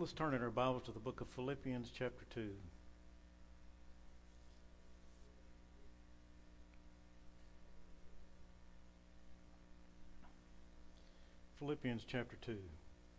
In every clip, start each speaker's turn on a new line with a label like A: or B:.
A: Let's turn in our Bibles to the book of Philippians chapter 2. Philippians chapter 2. Amen.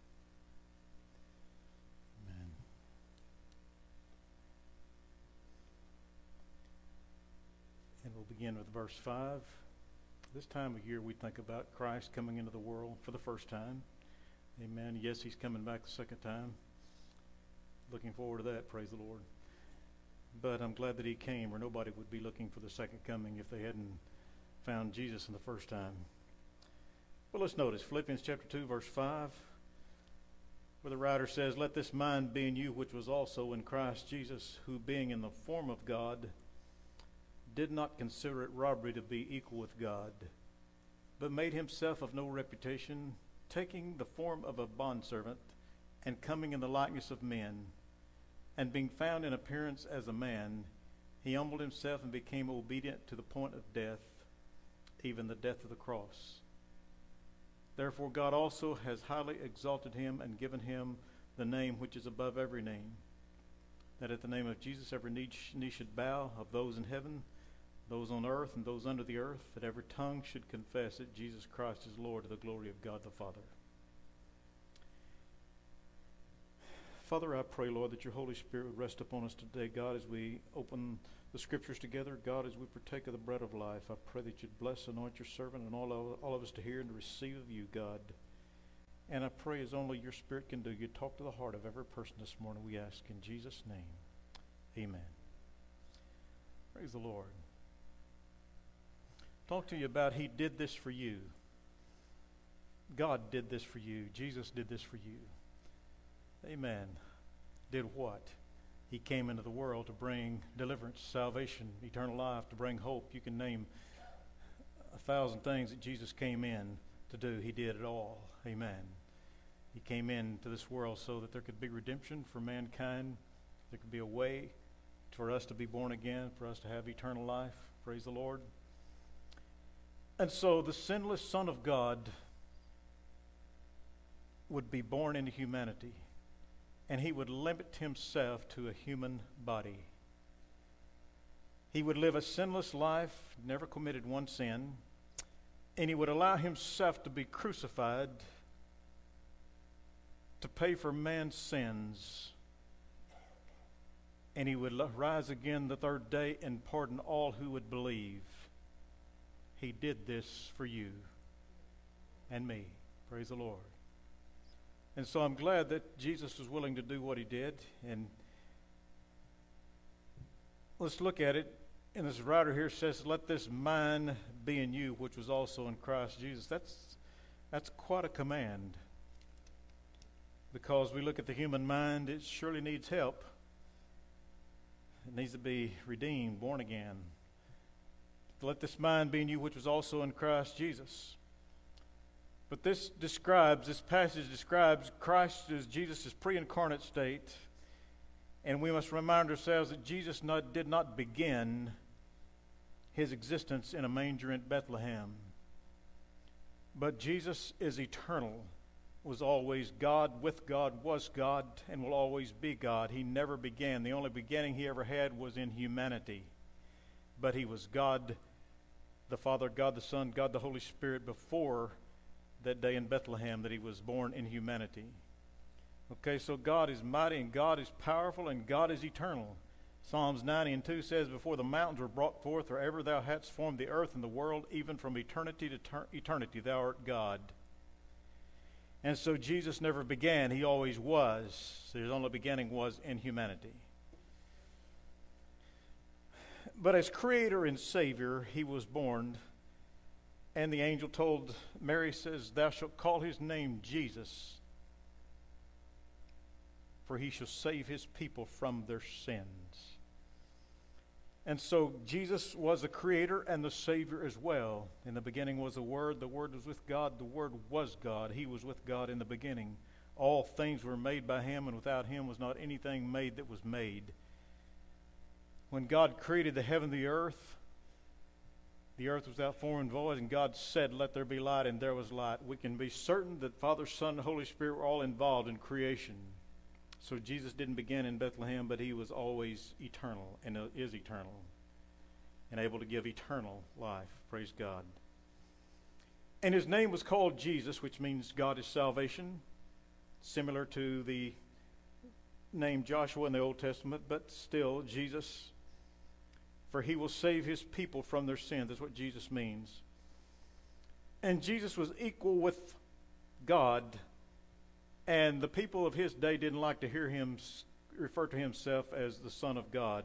A: And we'll begin with verse 5. This time of year we think about Christ coming into the world for the first time. Amen. Yes, he's coming back the second time. Looking forward to that, praise the Lord. But I'm glad that he came, or nobody would be looking for the second coming if they hadn't found Jesus in the first time. Well, let's notice Philippians chapter 2, verse 5, where the writer says, "Let this mind be in you, which was also in Christ Jesus, who being in the form of God, did not consider it robbery to be equal with God, but made himself of no reputation, taking the form of a bondservant, and coming in the likeness of men, and being found in appearance as a man, he humbled himself and became obedient to the point of death, even the death of the cross. Therefore God also has highly exalted him and given him the name which is above every name, that at the name of Jesus every knee should bow, of those in heaven, those on earth, and those under the earth, that every tongue should confess that Jesus Christ is Lord, to the glory of God the Father." Father, I pray, Lord, that your Holy Spirit would rest upon us today, God, as we open the Scriptures together. God, as we partake of the bread of life, I pray that you'd bless, anoint your servant, and all of us to hear and to receive of you, God. And I pray, as only your Spirit can do, you talk to the heart of every person this morning, we ask in Jesus' name. Amen. Praise the Lord. Talk to you about he did this for you. God did this for you. Jesus did this for you. Amen. Did what? He came into the world to bring deliverance, salvation, eternal life, to bring hope. You can name 1,000 things that Jesus came in to do. He did it all. Amen. He came into this world so that there could be redemption for mankind. There could be a way for us to be born again, for us to have eternal life. Praise the Lord. And so the sinless Son of God would be born into humanity, and he would limit himself to a human body. He would live a sinless life, never committed one sin, and he would allow himself to be crucified to pay for man's sins, and he would rise again the third day and pardon all who would believe. He did this for you and me. Praise the Lord. And so I'm glad that Jesus was willing to do what he did. And let's look at it. And this writer here says, "Let this mind be in you, which was also in Christ Jesus." That's quite a command. Because we look at the human mind, it surely needs help. It needs to be redeemed, born again. "Let this mind be in you, which was also in Christ Jesus." But this passage describes Christ as Jesus' pre-incarnate state. And we must remind ourselves that Jesus did not begin his existence in a manger in Bethlehem. But Jesus is eternal, was always God, with God, was God, and will always be God. He never began. The only beginning he ever had was in humanity. But he was God the Father, God the Son, God the Holy Spirit before that day in Bethlehem that he was born in humanity. Okay, so God is mighty and God is powerful and God is eternal. Psalms 90:2 says, "Before the mountains were brought forth, or ever thou hadst formed the earth and the world, even from eternity to eternity, thou art God." And so Jesus never began, he always was. His only beginning was in humanity. But as Creator and Savior, he was born. And the angel told Mary, says, "Thou shalt call his name Jesus, for he shall save his people from their sins." And so Jesus was the Creator and the Savior as well. In the beginning was the Word was with God, the Word was God. He was with God in the beginning. All things were made by him, and without him was not anything made that was made. When God created the heaven and the earth was without form and void, and God said, "Let there be light," and there was light. We can be certain that Father, Son, and Holy Spirit were all involved in creation. So Jesus didn't begin in Bethlehem, but he was always eternal and is eternal and able to give eternal life. Praise God. And his name was called Jesus, which means God is salvation, similar to the name Joshua in the Old Testament, but still Jesus, for he will save his people from their sins. That's what Jesus means. And Jesus was equal with God, and the people of his day didn't like to hear him refer to himself as the Son of God.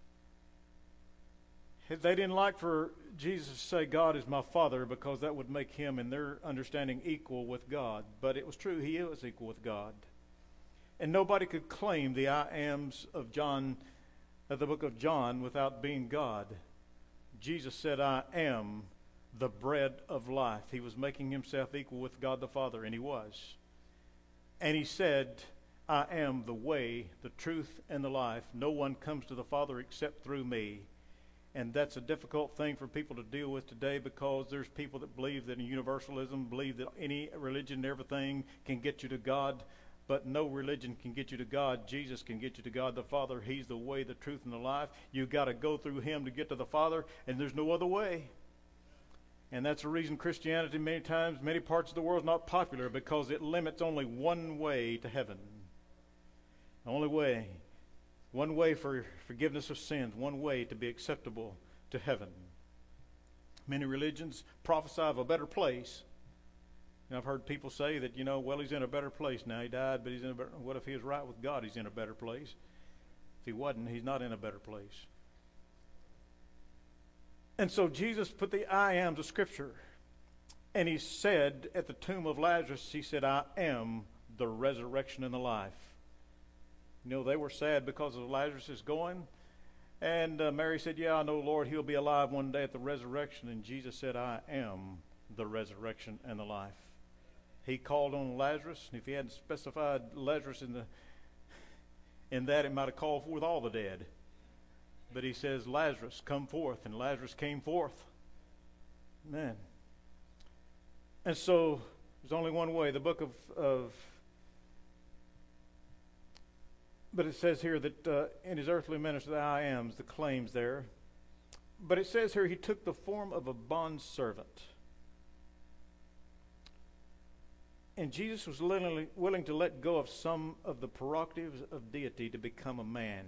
A: They didn't like for Jesus to say, God is my Father, because that would make him, in their understanding, equal with God. But it was true, he was equal with God. And nobody could claim the I ams of John, of the book of John, without being God. Jesus said, I am the bread of life. He was making himself equal with God the Father, and he was. And he said, I am the way, the truth, and the life. No one comes to the Father except through me. And that's a difficult thing for people to deal with today, because there's people that believe that in universalism, believe that any religion and everything can get you to God, but no religion can get you to God. Jesus can get you to God the Father. He's the way, the truth, and the life. You've got to go through him to get to the Father, and there's no other way. And that's the reason Christianity many times, many parts of the world is not popular, because it limits only one way to heaven. The only way. One way for forgiveness of sins. One way to be acceptable to heaven. Many religions prophesy of a better place. And I've heard people say that, well, he's in a better place now. He died, but he's in a better... What if he was right with God? He's in a better place. If he wasn't, he's not in a better place. And so Jesus put the I ams of Scripture. And he said at the tomb of Lazarus, he said, I am the resurrection and the life. They were sad because of Lazarus is going. And Mary said, yeah, I know, Lord, he'll be alive one day at the resurrection. And Jesus said, I am the resurrection and the life. He called on Lazarus. And if he hadn't specified Lazarus in that, it might have called forth all the dead. But he says, Lazarus, come forth. And Lazarus came forth. Man. And so there's only one way. The book But it says here that in his earthly ministry, the I ams, the claims there. But it says here he took the form of a bondservant. And Jesus was willing to let go of some of the prerogatives of deity to become a man.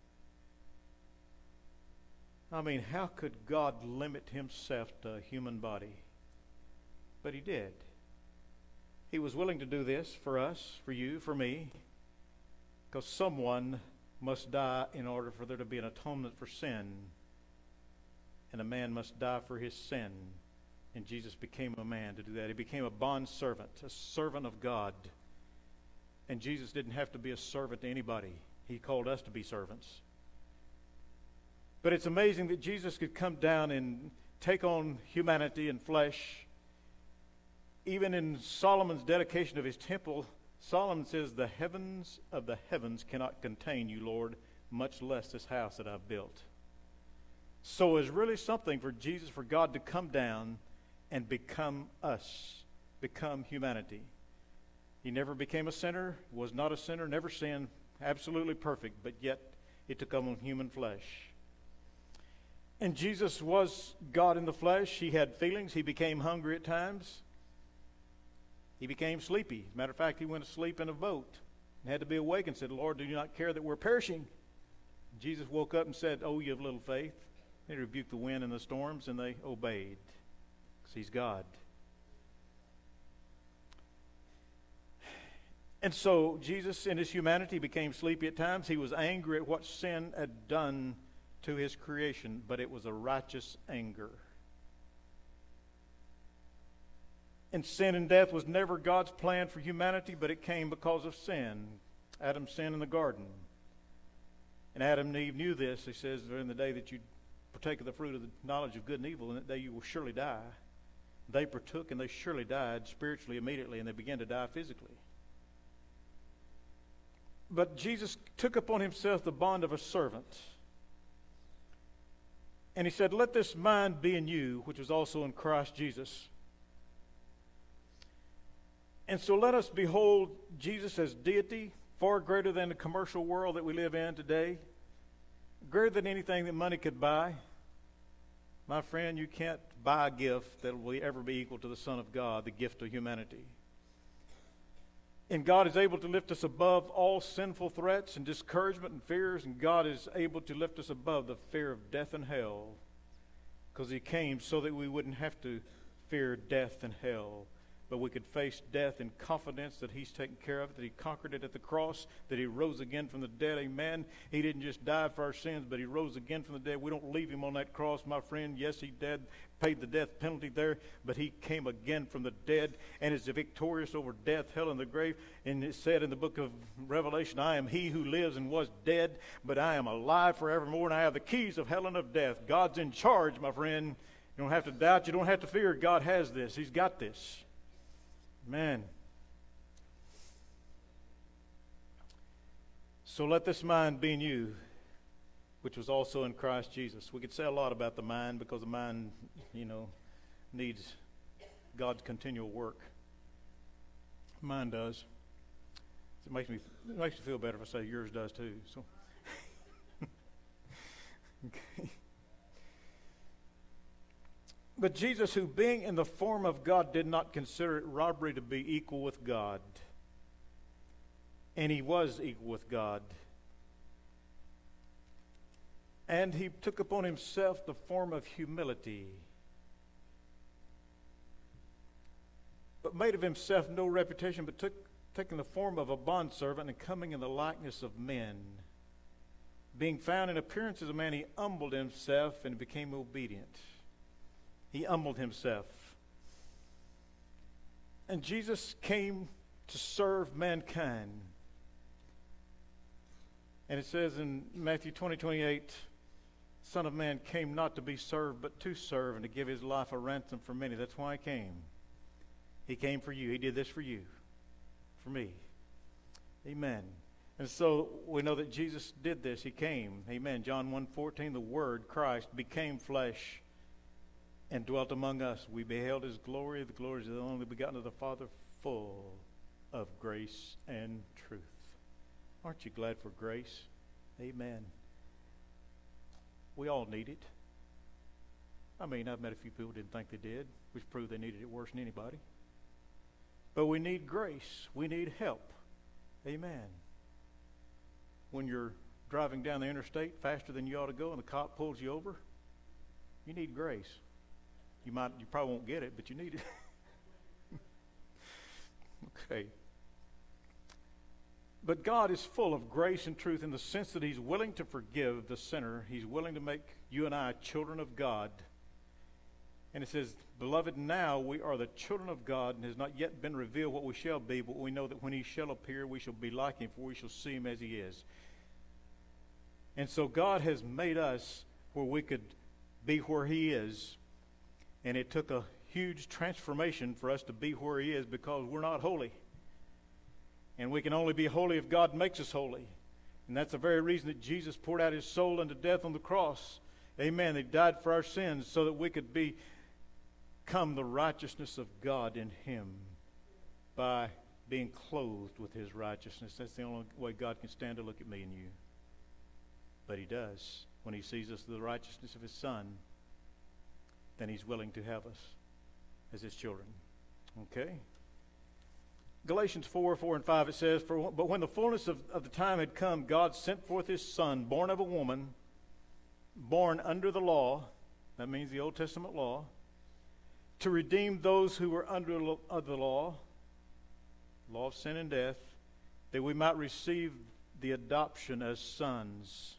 A: I mean, how could God limit himself to a human body? But he did. He was willing to do this for us, for you, for me. Because someone must die in order for there to be an atonement for sin. And a man must die for his sin. And Jesus became a man to do that. He became a bondservant, a servant of God. And Jesus didn't have to be a servant to anybody. He called us to be servants. But it's amazing that Jesus could come down and take on humanity and flesh. Even in Solomon's dedication of his temple, Solomon says, the heavens of the heavens cannot contain you, Lord, much less this house that I've built. So it's really something for Jesus, for God to come down and become us, become humanity. He never became a sinner, was not a sinner, never sinned, absolutely perfect, but yet he took on human flesh. And Jesus was God in the flesh. He had feelings. He became hungry at times. He became sleepy. As a matter of fact, he went to sleep in a boat and had to be awake and said, Lord, do you not care that we're perishing? Jesus woke up and said, oh, you have little faith. He rebuked the wind and the storms, and they obeyed because he's God. And so Jesus, in his humanity, became sleepy at times. He was angry at what sin had done to his creation, but it was a righteous anger. And sin and death was never God's plan for humanity, but it came because of sin. Adam's sin in the garden. And Adam and Eve knew this. He says, during the day that you partake of the fruit of the knowledge of good and evil, in that day you will surely die. They partook and they surely died spiritually immediately, and they began to die physically. But Jesus took upon himself the bond of a servant. And he said, let this mind be in you, which was also in Christ Jesus. And so let us behold Jesus as deity, far greater than the commercial world that we live in today, greater than anything that money could buy. My friend, you can't buy a gift that will ever be equal to the Son of God, the gift of humanity. And God is able to lift us above all sinful threats and discouragement and fears, and God is able to lift us above the fear of death and hell, because He came so that we wouldn't have to fear death and hell, but we could face death in confidence that He's taken care of it, that He conquered it at the cross, that He rose again from the dead. Amen. He didn't just die for our sins, but He rose again from the dead. We don't leave Him on that cross, my friend. Yes, He did, paid the death penalty there, but He came again from the dead and is victorious over death, hell, and the grave. And it said in the book of Revelation, I am He who lives and was dead, but I am alive forevermore, and I have the keys of hell and of death. God's in charge, my friend. You don't have to doubt. You don't have to fear. God has this. He's got this. Man. So let this mind be in you, which was also in Christ Jesus. We could say a lot about the mind, because the mind, needs God's continual work. Mine does. It makes me feel better if I say yours does too. So, okay. But Jesus, who being in the form of God, did not consider it robbery to be equal with God. And He was equal with God. And He took upon Himself the form of humility, but made of Himself no reputation, but taking the form of a bondservant, and coming in the likeness of men. Being found in appearance as a man, He humbled Himself and became obedient. He humbled Himself. And Jesus came to serve mankind. And it says in Matthew 20:28, Son of Man came not to be served, but to serve, and to give His life a ransom for many. That's why He came. He came for you. He did this for you, for me. Amen. And so we know that Jesus did this. He came. Amen. John 1:14, the Word, Christ, became flesh and dwelt among us. We beheld His glory, the glory of the only begotten of the Father, full of grace and truth. Aren't you glad for grace? Amen. We all need it. I mean, I've met a few people who didn't think they did, which proved they needed it worse than anybody. But we need grace. We need help. Amen. When you're driving down the interstate faster than you ought to go and the cop pulls you over, you need grace. You probably won't get it, but you need it. Okay. But God is full of grace and truth in the sense that He's willing to forgive the sinner. He's willing to make you and I children of God. And it says, Beloved, now we are the children of God, and it has not yet been revealed what we shall be, but we know that when He shall appear, we shall be like Him, for we shall see Him as He is. And so God has made us where we could be where He is. And it took a huge transformation for us to be where He is, because we're not holy. And we can only be holy if God makes us holy. And that's the very reason that Jesus poured out His soul unto death on the cross. Amen. He died for our sins so that we could become the righteousness of God in Him by being clothed with His righteousness. That's the only way God can stand to look at me and you. But He does. When He sees us the righteousness of His Son, then He's willing to have us as His children. Okay? Galatians 4:4-5, it says, But when the fullness of the time had come, God sent forth His Son, born of a woman, born under the law, that means the Old Testament law, to redeem those who were under the law of sin and death, that we might receive the adoption as sons.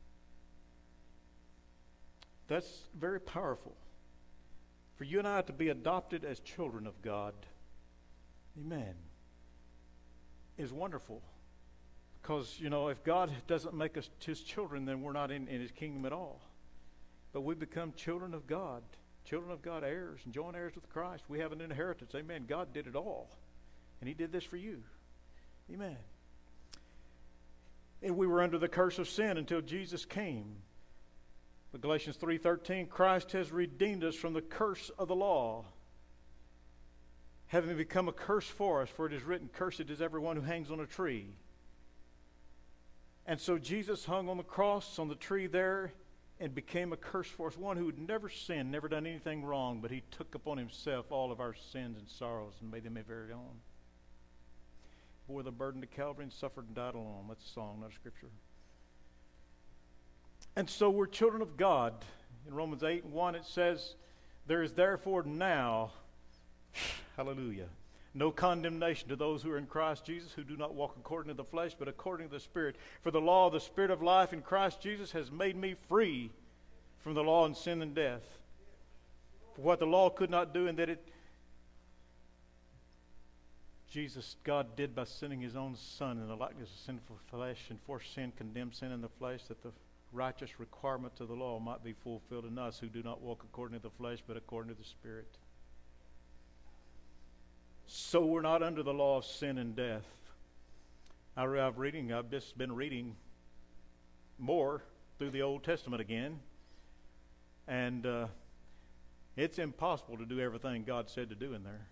A: That's very powerful. For you and I to be adopted as children of God, amen, is wonderful. Because, if God doesn't make us His children, then we're not in His kingdom at all. But we become children of God, heirs, and joint heirs with Christ. We have an inheritance. Amen. God did it all. And He did this for you. Amen. And we were under the curse of sin until Jesus came. But Galatians 3:13, Christ has redeemed us from the curse of the law, having become a curse for us, for it is written, Cursed is everyone who hangs on a tree. And so Jesus hung on the cross, on the tree there, and became a curse for us, one who had never sinned, never done anything wrong, but he took upon himself all of our sins and sorrows and made them a very own. Bore the burden to Calvary and suffered and died alone. That's a song, not a scripture. And so we're children of God. In Romans 8:1 it says, there is therefore now, hallelujah, no condemnation to those who are in Christ Jesus, who do not walk according to the flesh, but according to the Spirit. For the law of the Spirit of life in Christ Jesus has made me free from the law and sin and death. For what the law could not do, and that God did by sending his own Son in the likeness of sinful flesh, and for sin condemned sin in the flesh, that the righteous requirements of the law might be fulfilled in us who do not walk according to the flesh, but according to the Spirit. So we're not under the law of sin and death. I've just been reading more through the Old Testament again, and it's impossible to do everything God said to do in there.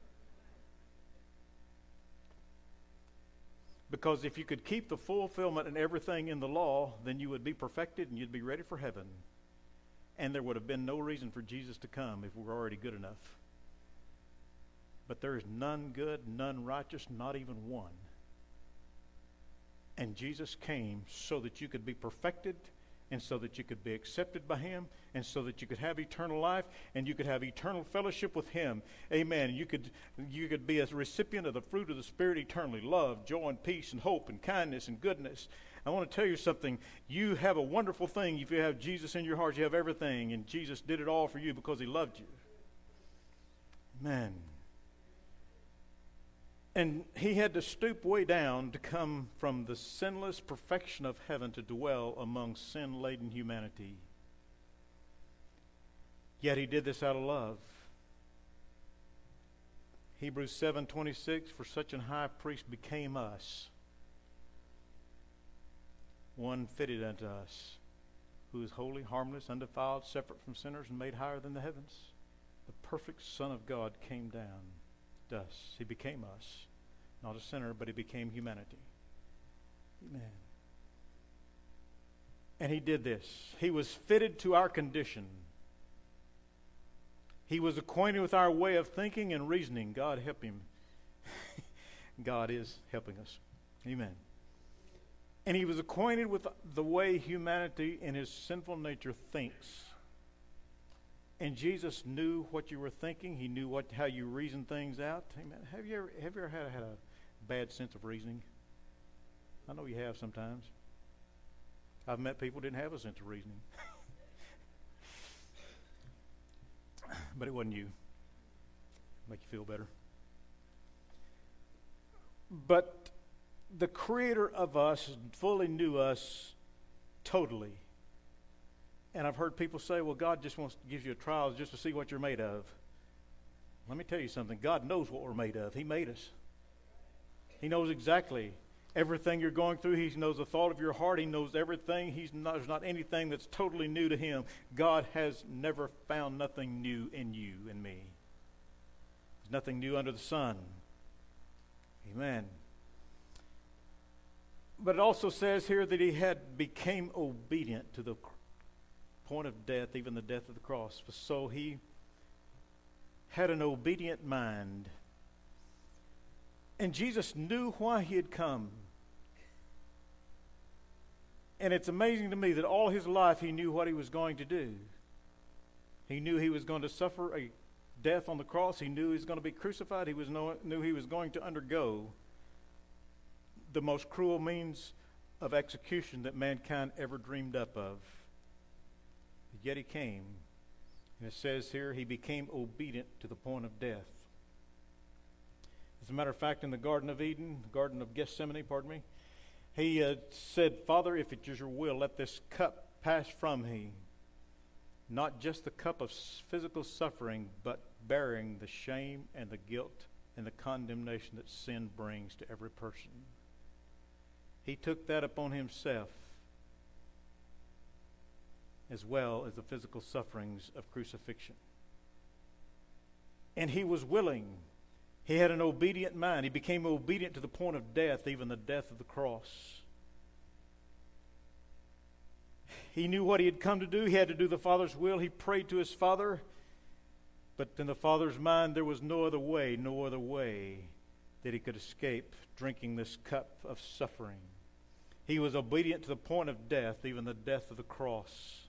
A: Because if you could keep the fulfillment and everything in the law, then you would be perfected and you'd be ready for heaven. And there would have been no reason for Jesus to come if we were already good enough. But there is none good, none righteous, not even one. And Jesus came so that you could be perfected, and so that you could be accepted by him, and so that you could have eternal life, and you could have eternal fellowship with him. Amen. You could be a recipient of the fruit of the Spirit eternally. Love, joy, and peace, and hope, and kindness, and goodness. I want to tell you something. You have a wonderful thing if you have Jesus in your heart. You have everything, and Jesus did it all for you because he loved you. Amen. And he had to stoop way down to come from the sinless perfection of heaven to dwell among sin-laden humanity. Yet he did this out of love. Hebrews 7:26, for such an high priest became us, one fitted unto us, who is holy, harmless, undefiled, separate from sinners, and made higher than the heavens. The perfect Son of God came down. Us. He became us. Not a sinner, but he became humanity. Amen. And he did this. He was fitted to our condition. He was acquainted with our way of thinking and reasoning. God help him. God is helping us. Amen. And he was acquainted with the way humanity in his sinful nature thinks. And Jesus knew what you were thinking. He knew how you reason things out. Amen. Have you ever had a bad sense of reasoning? I know you have sometimes. I've met people who didn't have a sense of reasoning. But it wasn't you. Make you feel better. But the Creator of us fully knew us totally. And I've heard people say, well, God just wants to give you a trial just to see what you're made of. Let me tell you something. God knows what we're made of. He made us. He knows exactly everything you're going through. He knows the thought of your heart. He knows everything. There's not anything that's totally new to him. God has never found nothing new in you and me. There's nothing new under the sun. Amen. But it also says here that he became obedient to the point of death, even the death of the cross. So he had an obedient mind. And Jesus knew why he had come. And it's amazing to me that all his life he knew what he was going to do. He knew he was going to suffer a death on the cross. He knew he was going to be crucified. He knew he was going to undergo the most cruel means of execution that mankind ever dreamed up of. Yet he came, and it says here, he became obedient to the point of death. As a matter of fact, in the Garden of Eden, Garden of Gethsemane, he said, Father, if it is your will, let this cup pass from me. Not just the cup of physical suffering, but bearing the shame and the guilt and the condemnation that sin brings to every person. He took that upon himself, as well as the physical sufferings of crucifixion. And he was willing. He had an obedient mind. He became obedient to the point of death, even the death of the cross. He knew what he had come to do. He had to do the Father's will. He prayed to his Father. But in the Father's mind, there was no other way that he could escape drinking this cup of suffering. He was obedient to the point of death, even the death of the cross.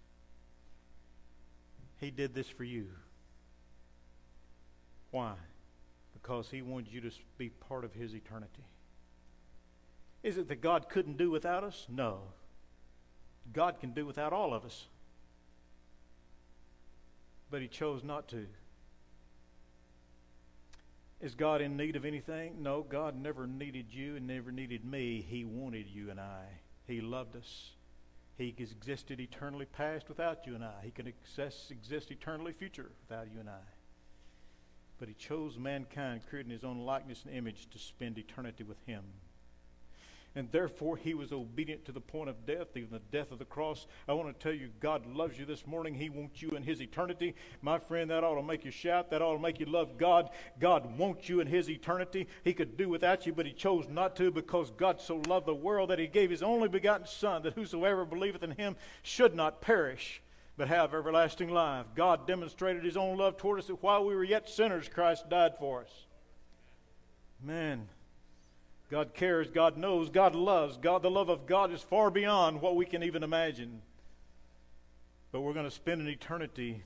A: He did this for you. Why? Because he wanted you to be part of his eternity. Is it that God couldn't do without us? No. God can do without all of us. But he chose not to. Is God in need of anything? No, God never needed you and never needed me. He wanted you and I. He loved us. He existed eternally past without you and I. He can exist eternally future without you and I. But he chose mankind, created in his own likeness and image, to spend eternity with him. And therefore, he was obedient to the point of death, even the death of the cross. I want to tell you, God loves you this morning. He wants you in his eternity. My friend, that ought to make you shout. That ought to make you love God. God wants you in his eternity. He could do without you, but he chose not to, because God so loved the world that he gave his only begotten Son, that whosoever believeth in him should not perish, but have everlasting life. God demonstrated his own love toward us, that while we were yet sinners, Christ died for us. Man, God cares, God knows, God loves. God, the love of God is far beyond what we can even imagine. But we're going to spend an eternity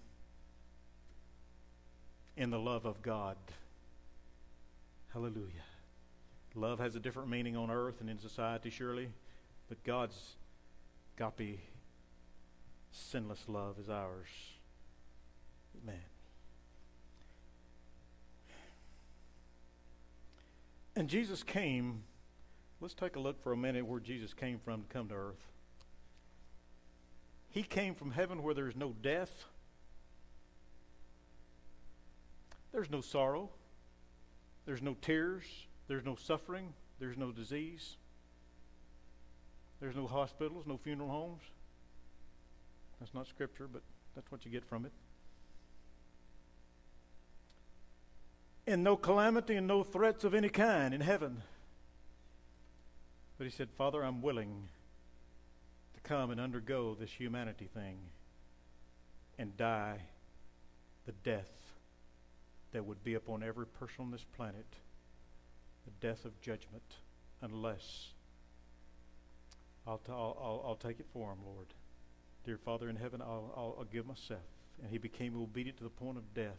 A: in the love of God. Hallelujah. Love has a different meaning on earth and in society, surely, but God's agape, sinless love is ours. Amen. And Jesus came. Let's take a look for a minute where Jesus came from to come to earth. He came from heaven where there's no death. There's no sorrow. There's no tears. There's no suffering. There's no disease. There's no hospitals, no funeral homes. That's not scripture, but that's what you get from it. And no calamity and no threats of any kind in heaven. But he said, Father, I'm willing to come and undergo this humanity thing and die the death that would be upon every person on this planet, the death of judgment, unless I'll take it for him, Lord. Dear Father in heaven, I'll give myself. And he became obedient to the point of death.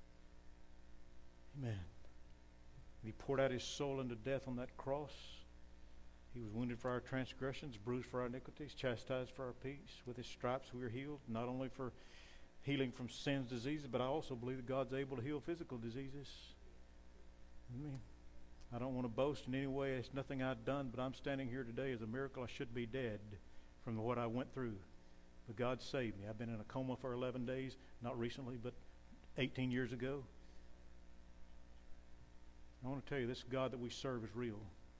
A: Amen. And he poured out his soul into death on that cross. He was wounded for our transgressions, bruised for our iniquities, chastised for our peace. With his stripes we are healed, not only for healing from sin's diseases, but I also believe that God's able to heal physical diseases. Amen. I don't want to boast in any way. It's nothing I've done, but I'm standing here today as a miracle. I should be dead from what I went through. But God saved me. I've been in a coma for 11 days, not recently, but 18 years ago. I want to tell you, this God that we serve is real.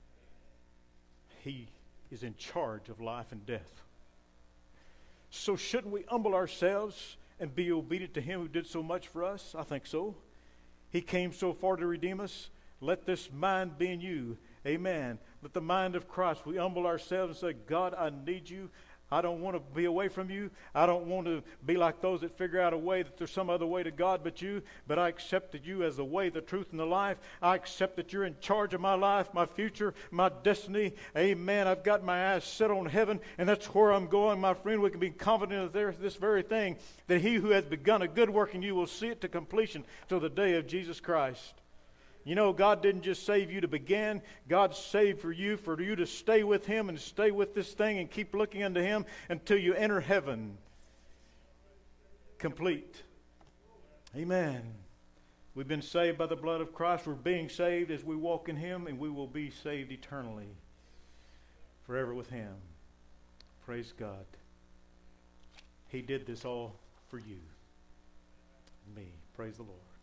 A: He is in charge of life and death. So shouldn't we humble ourselves and be obedient to him who did so much for us? I think so. He came so far to redeem us. Let this mind be in you. Amen. Let the mind of Christ. We humble ourselves and say, God, I need you. I don't want to be away from you. I don't want to be like those that figure out a way that there's some other way to God but you. But I accepted you as the way, the truth, and the life. I accept that you're in charge of my life, my future, my destiny. Amen. I've got my eyes set on heaven, and that's where I'm going, my friend. We can be confident of this very thing, that he who has begun a good work in you will see it to completion till the day of Jesus Christ. You know, God didn't just save you to begin. God saved for you to stay with him and stay with this thing and keep looking unto him until you enter heaven. Complete. Amen. We've been saved by the blood of Christ. We're being saved as we walk in him, and we will be saved eternally, forever with him. Praise God. He did this all for you and me. Praise the Lord.